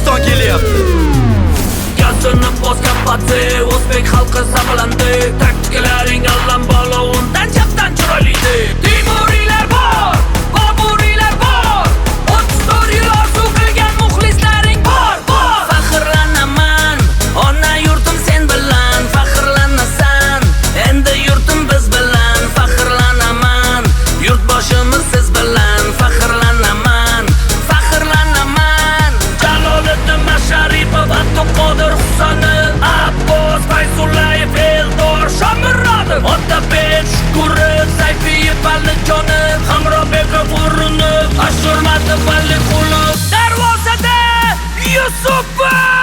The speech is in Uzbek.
O'zbekiston kelyapti. Gazini bosgan patsi, o'zbek xalqi saqlandi. Taktikalarning allambalo, undan chapdan chiroyliydi. Temuriylar bor, Boburiylar bor, 34 yil orzu qilgan muxlislaring bor. Faxrlanaman, ona yurtim sen bilan. Faxrlanasan, endi yurtim biz bilan. Faxrlanaman, yurtboshimiz siz bilan. Faxrlanaman, faxrlanaman. Jaloliddin Masharipov, Abduqodir Husanov, Abbos Fayzullayev, Eldor Shomurodov, Otabek Shukurov, Sayfiyev Alijonov, Hamrobek G'ofurov, Ashurmatov Aliqulov, darvozada Yusupov.